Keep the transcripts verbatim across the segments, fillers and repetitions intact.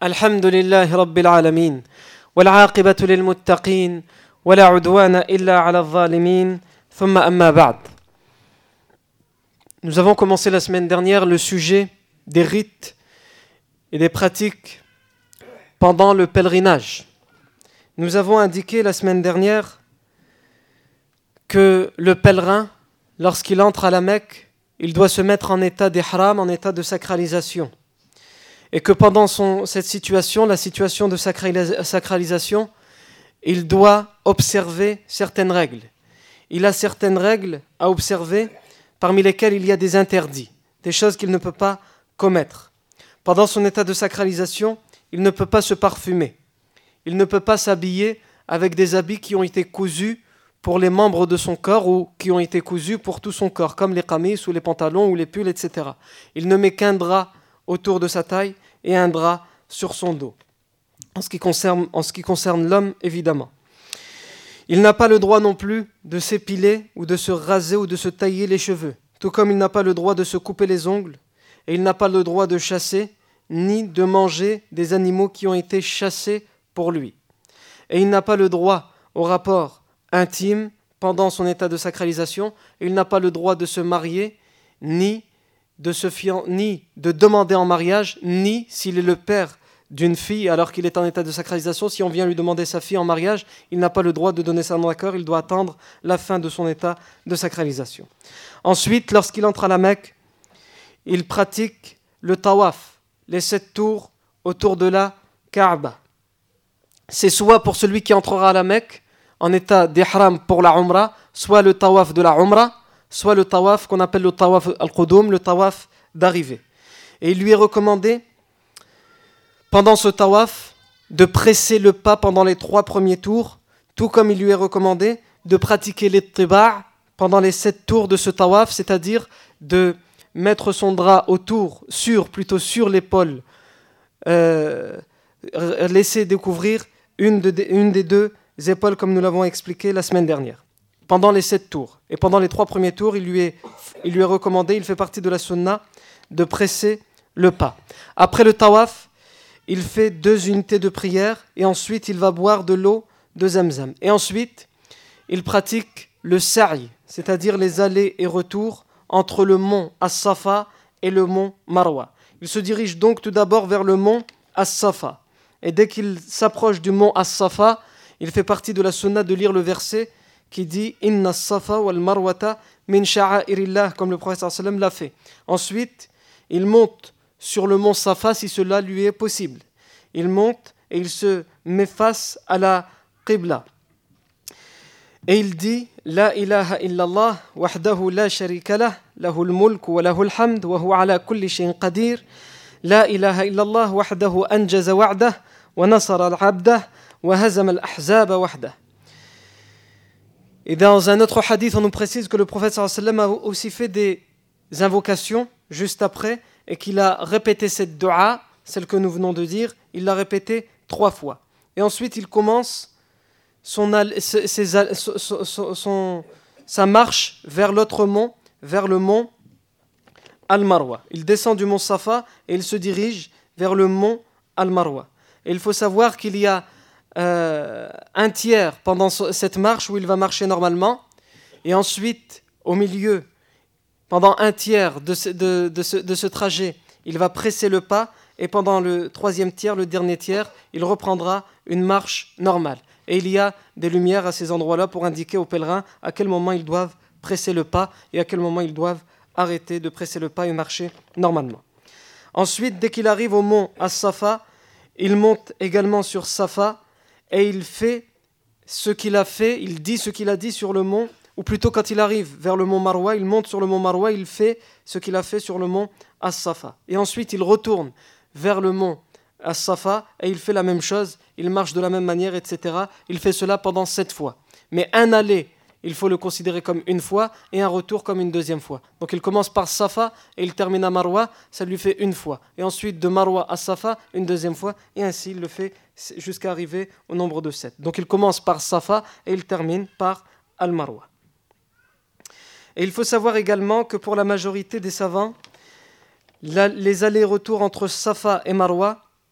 الحمد لله رب العالمين والعاقبة للمتقين ولا عدوان إلا على الظالمين ثم أما بعد. Nous avons commencé la semaine dernière le sujet des rites et des pratiques pendant le pèlerinage. Nous avons indiqué la semaine dernière que le pèlerin, lorsqu'il entre à la Mecque, il doit se mettre en état d'ihram, en état de sacralisation. Et que pendant son, cette situation, la situation de sacralisation, il doit observer certaines règles. Il a certaines règles à observer, parmi lesquelles il y a des interdits, des choses qu'il ne peut pas commettre. Pendant son état de sacralisation, il ne peut pas se parfumer. Il ne peut pas s'habiller avec des habits qui ont été cousus pour les membres de son corps ou qui ont été cousus pour tout son corps, comme les qamis ou les pantalons ou les pulls, et cetera. Il ne met qu'un drap autour de sa taille et un drap sur son dos. En ce qui concerne, en ce qui concerne l'homme, évidemment. Il n'a pas le droit non plus de s'épiler ou de se raser ou de se tailler les cheveux, tout comme il n'a pas le droit de se couper les ongles et il n'a pas le droit de chasser ni de manger des animaux qui ont été chassés pour lui. Et il n'a pas le droit au rapport intime pendant son état de sacralisation, et il n'a pas le droit de se marier ni de se fian- ni de demander en mariage, ni s'il est le père d'une fille alors qu'il est en état de sacralisation, si on vient lui demander sa fille en mariage, il n'a pas le droit de donner son accord, il doit attendre la fin de son état de sacralisation. Ensuite, lorsqu'il entre à la Mecque, il pratique le tawaf, les sept tours autour de la Kaaba. C'est soit pour celui qui entrera à la Mecque en état d'ihram pour la Umrah, soit le tawaf de la Umrah, soit le tawaf qu'on appelle le tawaf al-Qudum, le tawaf d'arrivée. Et il lui est recommandé, pendant ce tawaf, de presser le pas pendant les trois premiers tours, tout comme il lui est recommandé de pratiquer l'ittiba' pendant les sept tours de ce tawaf, c'est-à-dire de mettre son drap autour, sur, plutôt sur l'épaule, euh, laisser découvrir une, de, une des deux épaules comme nous l'avons expliqué la semaine dernière. Pendant les sept tours. Et pendant les trois premiers tours, il lui est, il lui est recommandé, il fait partie de la sunna, de presser le pas. Après le tawaf, il fait deux unités de prière et ensuite il va boire de l'eau de Zamzam. Et ensuite, il pratique le sa'i, c'est-à-dire les allers et retours entre le mont As-Safa et le mont Marwa. Il se dirige donc tout d'abord vers le mont As-Safa. Et dès qu'il s'approche du mont As-Safa, il fait partie de la sunna de lire le verset qui dit « Inna as-safa wal marwata min sha'airillah » comme le prophète sallallahu alayhi wa sallam l'a fait. Ensuite, il monte sur le mont Safa si cela lui est possible. Il monte et il se met face à la Qibla. Et il dit « La ilaha illallah wahdahu la sharika lah, lahul mulk wa lahul hamd wa huwa ala kulli shay'in qadir. La ilaha illallah wahdahu anjaza wa'dah wa nasara al-'abdah wa hazama al-ahzaba wahdah » Et dans un autre hadith, on nous précise que le prophète sallallahu alayhi wa sallam a aussi fait des invocations juste après et qu'il a répété cette dua, celle que nous venons de dire, il l'a répétée trois fois. Et ensuite, il commence son, ses, ses, son, son, son, sa marche vers l'autre mont, vers le mont Al-Marwa. Il descend du mont Safa et il se dirige vers le mont Al-Marwa. Et il faut savoir qu'il y a Euh, un tiers pendant cette marche où il va marcher normalement et ensuite au milieu pendant un tiers de ce, de, de, ce, de ce trajet il va presser le pas et pendant le troisième tiers, le dernier tiers, il reprendra une marche normale et il y a des lumières à ces endroits-là pour indiquer aux pèlerins à quel moment ils doivent presser le pas et à quel moment ils doivent arrêter de presser le pas et marcher normalement. Ensuite, dès qu'il arrive au mont As-Safa, il monte également sur Safa et il fait ce qu'il a fait, il dit ce qu'il a dit sur le mont, ou plutôt quand il arrive vers le mont Marwa, il monte sur le mont Marwa, il fait ce qu'il a fait sur le mont As-Safa. Et ensuite il retourne vers le mont As-Safa et il fait la même chose, il marche de la même manière, et cetera. Il fait cela pendant sept fois. Mais un aller, il faut le considérer comme une fois et un retour comme une deuxième fois. Donc il commence par Safa et il termine à Marwa, ça lui fait une fois. Et ensuite de Marwa à Safa, une deuxième fois. Et ainsi il le fait jusqu'à arriver au nombre de sept. Donc il commence par Safa et il termine par Al-Marwa. Et il faut savoir également que pour la majorité des savants, la, les allers-retours entre Safa et Marwa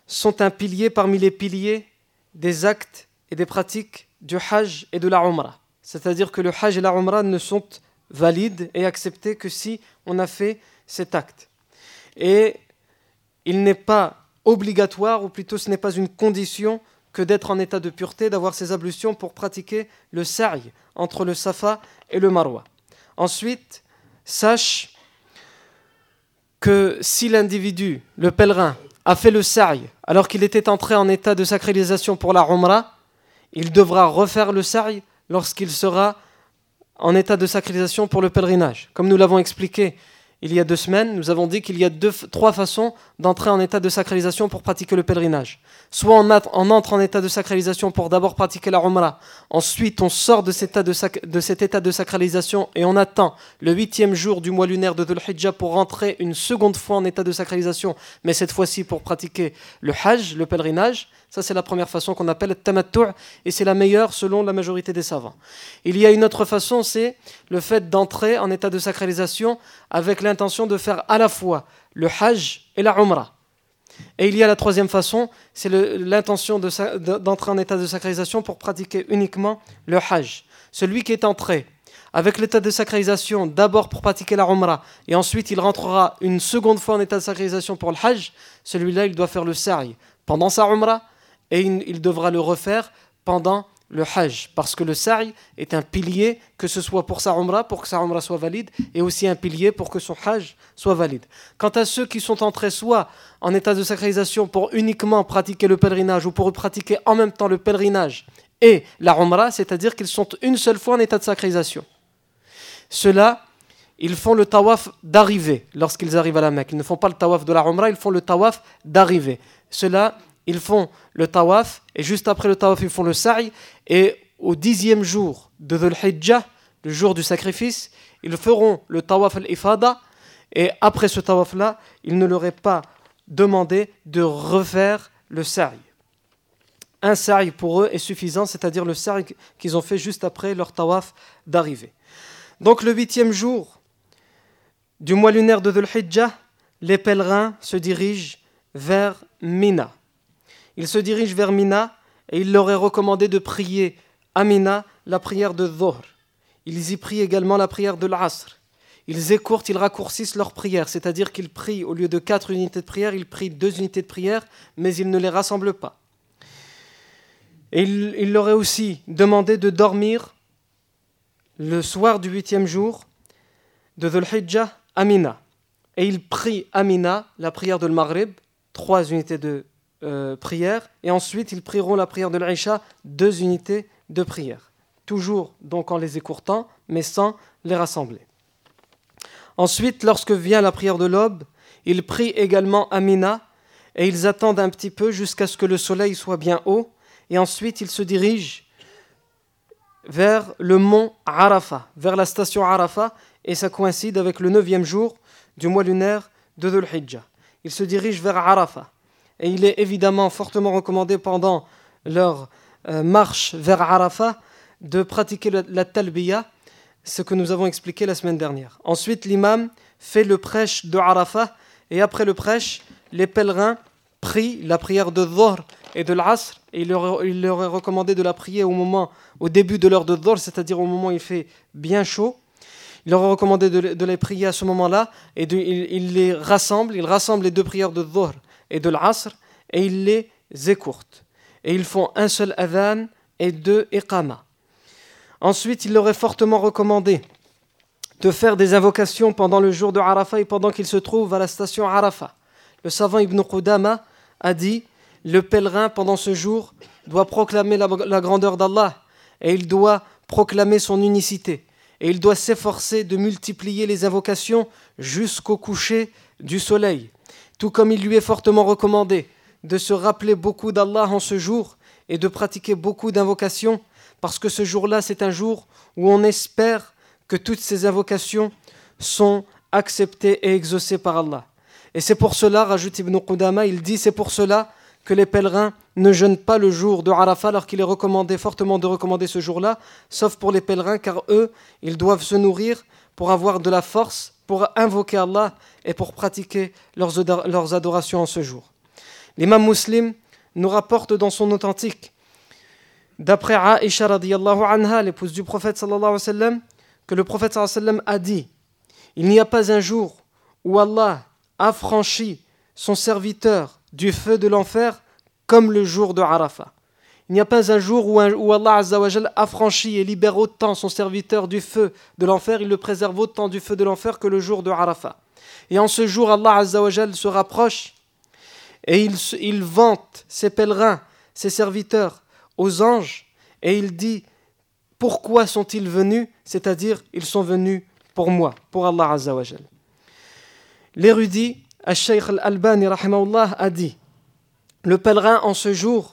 sont un pilier parmi les piliers des actes et des pratiques du Hajj et de la Umrah. C'est-à-dire que le Hajj et la Umrah ne sont valides et acceptés que si on a fait cet acte. Et il n'est pas obligatoire, ou plutôt ce n'est pas une condition, que d'être en état de pureté, d'avoir ces ablutions pour pratiquer le sa'i entre le Safa et le Marwa. Ensuite, sache que si l'individu, le pèlerin, a fait le sa'i alors qu'il était entré en état de sacralisation pour la Umrah, il devra refaire le sa'i lorsqu'il sera en état de sacralisation pour le pèlerinage. Comme nous l'avons expliqué il y a deux semaines, nous avons dit qu'il y a deux, trois façons d'entrer en état de sacralisation pour pratiquer le pèlerinage. Soit on, a, on entre en état de sacralisation pour d'abord pratiquer la Umrah, ensuite on sort de cet état de, sac, de, cet état de sacralisation et on attend le huitième jour du mois lunaire de Dhul Hijjah pour rentrer une seconde fois en état de sacralisation, mais cette fois-ci pour pratiquer le Hajj, le pèlerinage. Ça, c'est la première façon qu'on appelle le tamattu' et c'est la meilleure selon la majorité des savants. Il y a une autre façon, c'est le fait d'entrer en état de sacralisation avec l'intention de faire à la fois le Hajj et la Umrah. Et il y a la troisième façon, c'est le, l'intention de, de, d'entrer en état de sacralisation pour pratiquer uniquement le Hajj. Celui qui est entré avec l'état de sacralisation d'abord pour pratiquer la Umrah et ensuite il rentrera une seconde fois en état de sacralisation pour le Hajj, celui-là il doit faire le sa'i pendant sa Umrah et il devra le refaire pendant le Hajj, parce que le sa'i est un pilier, que ce soit pour sa Umrah, pour que sa Umrah soit valide, et aussi un pilier pour que son Hajj soit valide. Quant à ceux qui sont entrés soit en état de sacralisation pour uniquement pratiquer le pèlerinage, ou pour pratiquer en même temps le pèlerinage et la Umrah, c'est-à-dire qu'ils sont une seule fois en état de sacralisation. Ceux-là, ils font le tawaf d'arrivée lorsqu'ils arrivent à la Mecque. Ils ne font pas le tawaf de la Umrah, ils font le tawaf d'arrivée. Ceux-là, ils font le tawaf, et juste après le tawaf, ils font le sa'i, et au dixième jour de Dhul Hijjah, le jour du sacrifice, ils feront le tawaf al-ifada, et après ce tawaf-là, il ne leur est pas demandé de refaire le sa'i. Un sa'i pour eux est suffisant, c'est-à-dire le sa'i qu'ils ont fait juste après leur tawaf d'arrivée. Donc le huitième jour du mois lunaire de Dhul Hijjah, les pèlerins se dirigent vers Mina. Ils se dirigent vers Mina et il leur est recommandé de prier à Mina la prière de Dhuhr. Ils y prient également la prière de l'Asr. Ils écourtent, ils raccourcissent leur prière, c'est-à-dire qu'ils prient au lieu de quatre unités de prière, ils prient deux unités de prière, mais ils ne les rassemblent pas. Et il, il leur est aussi demandé de dormir le soir du huitième jour de Dhul Hijjah à Mina. Et ils prient à Mina la prière de l'Maghrib, trois unités de Euh, prière, et ensuite ils prieront la prière de l'Aïcha, deux unités de prière, toujours donc en les écourtant mais sans les rassembler. Ensuite, lorsque vient la prière de l'aube, ils prient également à Mina et ils attendent un petit peu jusqu'à ce que le soleil soit bien haut, et ensuite ils se dirigent vers le mont Arafat, vers la station Arafat, et ça coïncide avec le neuvième jour du mois lunaire de Dhul Hijjah. Ils se dirigent vers Arafat. Et il est évidemment fortement recommandé pendant leur euh, marche vers Arafat de pratiquer la, la talbiya, ce que nous avons expliqué la semaine dernière. Ensuite, l'imam fait le prêche de Arafat, et après le prêche, les pèlerins prient la prière de Dhuhr et de l'Asr, et il leur, il leur est recommandé de la prier au moment, au début de l'heure de Dhuhr, c'est-à-dire au moment où il fait bien chaud. Il leur est recommandé de, de les prier à ce moment-là, et de, il, il les rassemble, il rassemble les deux prières de Dhuhr et de l'Asr, et ils les écourtent. Et ils font un seul adhan et deux iqama. Ensuite, il leur est fortement recommandé de faire des invocations pendant le jour de Arafat et pendant qu'ils se trouvent à la station Arafat. Le savant Ibn Qudama a dit, le pèlerin pendant ce jour doit proclamer la, la grandeur d'Allah, et il doit proclamer son unicité, et il doit s'efforcer de multiplier les invocations jusqu'au coucher du soleil. Tout comme il lui est fortement recommandé de se rappeler beaucoup d'Allah en ce jour et de pratiquer beaucoup d'invocations, parce que ce jour-là, c'est un jour où on espère que toutes ces invocations sont acceptées et exaucées par Allah. Et c'est pour cela, rajoute Ibn Qudama, il dit, c'est pour cela que les pèlerins ne jeûnent pas le jour de Arafat, alors qu'il est recommandé fortement de recommander ce jour-là, sauf pour les pèlerins, car eux, ils doivent se nourrir pour avoir de la force, pour invoquer Allah et pour pratiquer leurs, leurs adorations en ce jour. L'imam Muslim nous rapporte dans son authentique, d'après Aïcha radiyallahu anha, l'épouse du prophète sallallahu alayhi wa sallam, que le prophète sallallahu alayhi wa sallam a dit: il n'y a pas un jour où Allah affranchit son serviteur du feu de l'enfer comme le jour de Arafat. Il n'y a pas un jour où, un, où Allah Azza wa Jal affranchit et libère autant son serviteur du feu de l'enfer, il le préserve autant du feu de l'enfer que le jour de Arafat. Et en ce jour, Allah Azza wa Jal se rapproche et il, il vante ses pèlerins, ses serviteurs aux anges, et il dit: pourquoi sont-ils venus? C'est-à-dire, ils sont venus pour moi, pour Allah Azza wa Jal. L'érudit, Al-Shaykh Al-Albani rahimahullah, a dit: le pèlerin en ce jour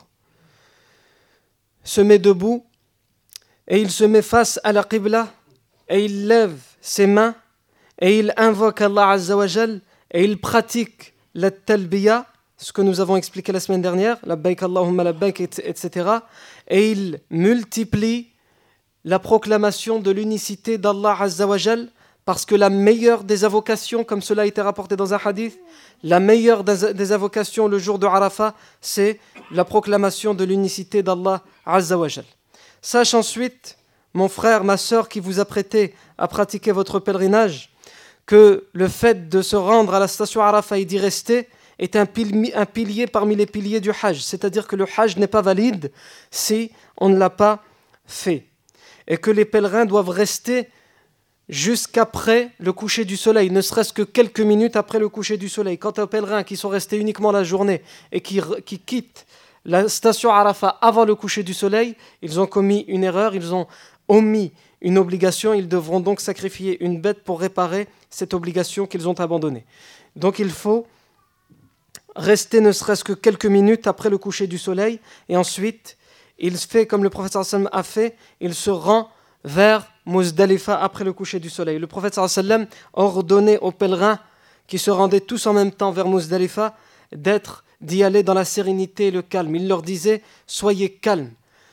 se met debout et il se met face à la Qibla et il lève ses mains et il invoque Allah Azza wa Jal et il pratique la talbiya, ce que nous avons expliqué la semaine dernière, labbaik Allahumma labbaik, et cetera. Et il multiplie la proclamation de l'unicité d'Allah Azza wa Jal, parce que la meilleure des invocations, comme cela a été rapporté dans un hadith, la meilleure des invocations le jour de Arafat, c'est la proclamation de l'unicité d'Allah Azza wa Jal. Sache ensuite, mon frère, ma sœur qui vous apprêtez à pratiquer votre pèlerinage, que le fait de se rendre à la station Arafat et d'y rester est un pilier, un pilier parmi les piliers du Hajj. C'est-à-dire que le Hajj n'est pas valide si on ne l'a pas fait. Et que les pèlerins doivent rester jusqu'après le coucher du soleil, ne serait-ce que quelques minutes après le coucher du soleil. Quant aux pèlerins qui sont restés uniquement la journée et qui, qui quittent la station Arafat avant le coucher du soleil, ils ont commis une erreur, ils ont omis une obligation, ils devront donc sacrifier une bête pour réparer cette obligation qu'ils ont abandonnée. Donc il faut rester ne serait-ce que quelques minutes après le coucher du soleil, et ensuite il fait comme le prophète sallallahu alayhi wa sallam a fait, il se rend vers Muzdalifa après le coucher du soleil. Le prophète sallallahu alayhi wa sallam ordonnait aux pèlerins qui se rendaient tous en même temps vers Muzdalifa d'être, d'y aller dans la sérénité et le calme. Il leur disait: soyez calmes,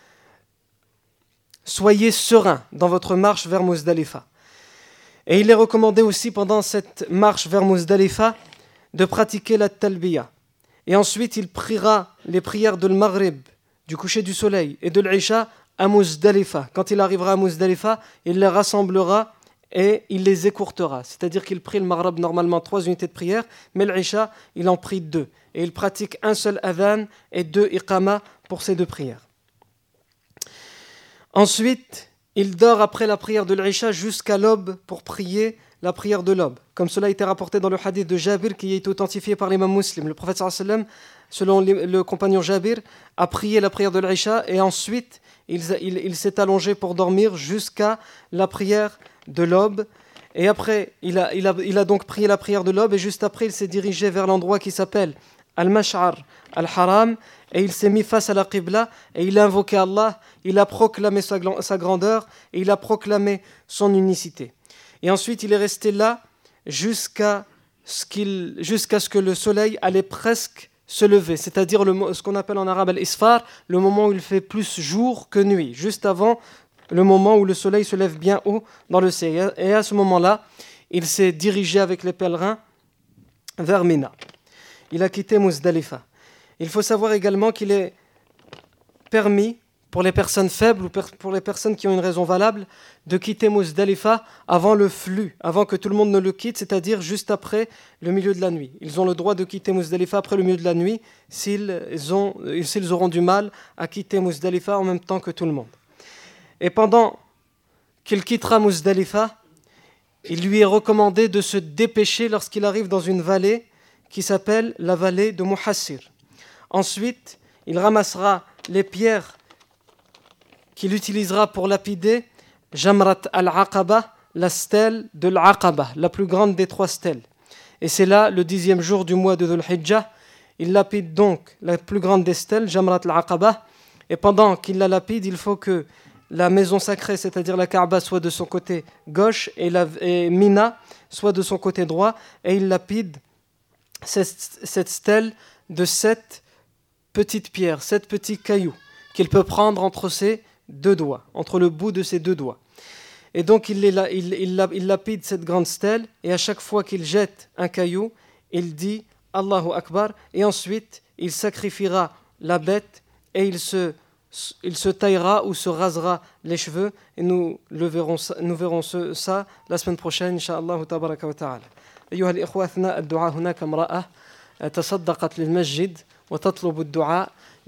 soyez sereins dans votre marche vers Muzdalifa. Et il est recommandé aussi pendant cette marche vers Muzdalifa de pratiquer la talbiya. Et ensuite il priera les prières de l'Maghrib, du coucher du soleil, et de l'Isha à Muzdalifa. Quand il arrivera à Muzdalifa, il les rassemblera et il les écourtera. C'est-à-dire qu'il prie le Maghrib normalement trois unités de prière, mais l'Isha, il en prie deux. Et il pratique un seul adhan et deux iqama pour ces deux prières. Ensuite, il dort après la prière de l'Isha jusqu'à l'aube pour prier la prière de l'aube. Comme cela a été rapporté dans le hadith de Jabir qui est authentifié par l'imam Muslim. Le prophète sallallahu alayhi wa sallam, selon le compagnon Jabir, a prié la prière de l'Isha et ensuite il, il, il s'est allongé pour dormir jusqu'à la prière de l'aube. Et après, il a, il, a, il a donc prié la prière de l'aube et juste après, il s'est dirigé vers l'endroit qui s'appelle Al-Mash'ar Al-Haram et il s'est mis face à la Qibla et il a invoqué Allah, il a proclamé sa, sa grandeur et il a proclamé son unicité. Et ensuite, il est resté là jusqu'à ce, qu'il, jusqu'à ce que le soleil allait presque se lever, c'est-à-dire le, ce qu'on appelle en arabe al-isfar, le moment où il fait plus jour que nuit, juste avant le moment où le soleil se lève bien haut dans le ciel. Et à ce moment-là, il s'est dirigé avec les pèlerins vers Mina. Il a quitté Muzdalifa. Il faut savoir également qu'il est permis pour les personnes faibles ou pour les personnes qui ont une raison valable de quitter Muzdalifa avant le flux, avant que tout le monde ne le quitte, c'est-à-dire juste après le milieu de la nuit. Ils ont le droit de quitter Muzdalifa après le milieu de la nuit s'ils, ont, s'ils auront du mal à quitter Muzdalifa en même temps que tout le monde. Et pendant qu'il quittera Muzdalifa, il lui est recommandé de se dépêcher lorsqu'il arrive dans une vallée qui s'appelle la vallée de Muhassir. Ensuite, il ramassera les pierres qu'il utilisera pour lapider Jamrat al-Aqaba, la stèle de l'Aqaba, la plus grande des trois stèles. Et c'est là, le dixième jour du mois de Dhul Hijjah, il lapide donc la plus grande des stèles, Jamrat al-Aqaba, et pendant qu'il la lapide, il faut que la maison sacrée, c'est-à-dire la Kaaba, soit de son côté gauche et, la, et Mina soit de son côté droit, et il lapide cette, cette stèle de sept petites pierres, sept petits cailloux qu'il peut prendre entre ses deux doigts, entre le bout de ses deux doigts. Et donc il, il, il, il, il lapide cette grande stèle et à chaque fois qu'il jette un caillou, il dit Allahu Akbar, et ensuite il sacrifiera la bête et il se, il se taillera ou se rasera les cheveux, et nous, le verrons, nous verrons ce, ça la semaine prochaine, Inch'Allah tabaraka wa ta'ala. أيها الإخوة أثناء الدعاء هناك امرأة تصدقت للمسجد وتطلب الدعاء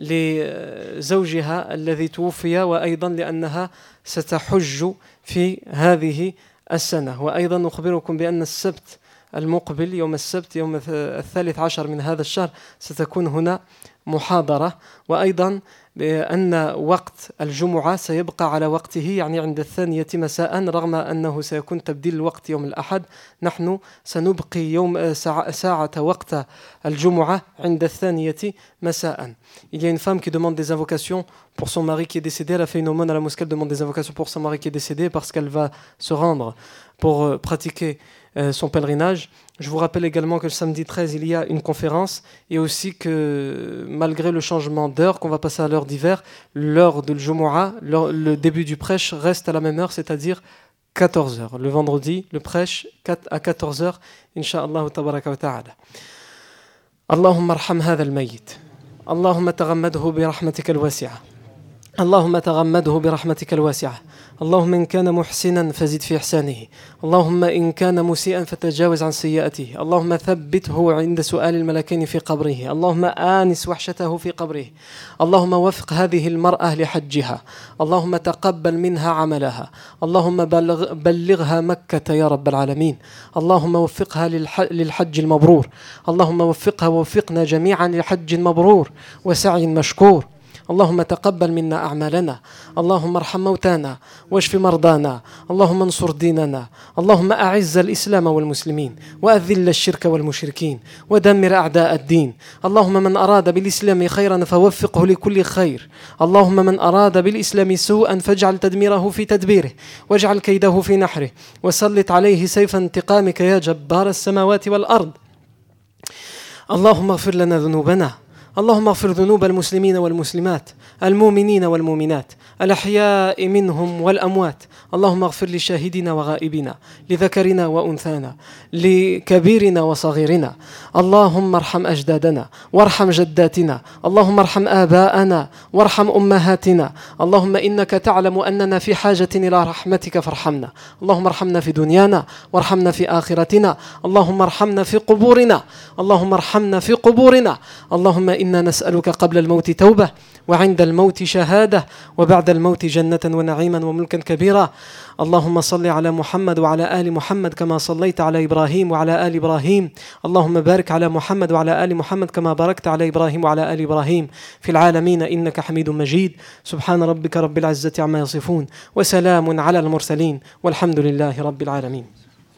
لزوجها الذي توفي، وأيضا لأنها ستحج في هذه السنة. وأيضا أخبركم بأن السبت المقبل يوم السبت يوم الثالث عشر من هذا الشهر ستكون هنا محاضرة، وأيضا بأن وقت الجمعة سيبقى على وقته، يعني عند الثانية مساء، رغم أنه سيكون تبديل الوقت يوم الأحد. نحن سنبقي يوم ساعة, ساعة وقت الجمعة عند الثانية مساء. Il y a une femme qui demande des invocations pour son mari qui est décédé. Elle a fait une aumône à la mosquée, elle demande des invocations pour son mari qui est décédé parce qu'elle va se rendre pour pratiquer son pèlerinage. Je vous rappelle également que le samedi treize, il y a une conférence, et aussi que malgré le changement d'heure, qu'on va passer à l'heure d'hiver, l'heure de l'Jumu'ah, le début du prêche reste à la même heure, c'est-à-dire quatorze heures. Le vendredi, le prêche à quatorze heures, Inch'Allah tabaraka wa ta'ala. Allahumma arham hadha al-mayyit. Allahumma taghammadhu bi rahmatika al-wasi'ah. اللهم تغمده برحمتك الواسعة. اللهم إن كان محسنا فزد في إحسانه. اللهم إن كان مسيئا فتجاوز عن سيئته. اللهم ثبته عند سؤال الملكين في قبره. اللهم آنس وحشته في قبره. اللهم وفق هذه المرأة لحجها. اللهم تقبل منها عملها. اللهم بلغ بلغها مكة يا رب العالمين. اللهم وفقها للحج المبرور. اللهم وفقها ووفقنا جميعا لحج مبرور وسعي مشكور. اللهم تقبل منا أعمالنا. اللهم ارحم موتانا واشف مرضانا. اللهم انصر ديننا. اللهم أعز الإسلام والمسلمين وأذل الشرك والمشركين ودمر أعداء الدين. اللهم من أراد بالإسلام خيرا فوفقه لكل خير. اللهم من أراد بالإسلام سوءا فاجعل تدميره في تدبيره واجعل كيده في نحره وسلط عليه سيف انتقامك يا جبار السماوات والأرض. اللهم اغفر لنا ذنوبنا. اللهم اغفر ذنوب المسلمين والمسلمات، المؤمنين والمؤمنات، الأحياء منهم والأموات. اللهم اغفر لشاهدنا وغائبنا، لذكرنا وأنثانا، لكبيرنا وصغيرنا. اللهم ارحم أجدادنا وارحم جداتنا. اللهم ارحم آباءنا وارحم أمهاتنا. اللهم إنك تعلم أننا في حاجة إلى رحمتك فارحمنا. اللهم ارحمنا في دنيانا وارحمنا في آخرتنا. اللهم ارحمنا في قبورنا. اللهم ارحمنا في قبورنا. اللهم إنا نسألك قبل الموت توبة، وعند الموت شهادة، وبعد الموت جنة ونعيما وملكا كبيرا. اللهم صل على محمد وعلى آل محمد كما صليت على إبراهيم وعلى آل إبراهيم. اللهم بارك على محمد وعلى آل محمد كما باركت على إبراهيم وعلى آل إبراهيم في العالمين إنك حميد مجيد. سبحان ربك رب العزة عما يصفون وسلام على المرسلين والحمد لله رب العالمين.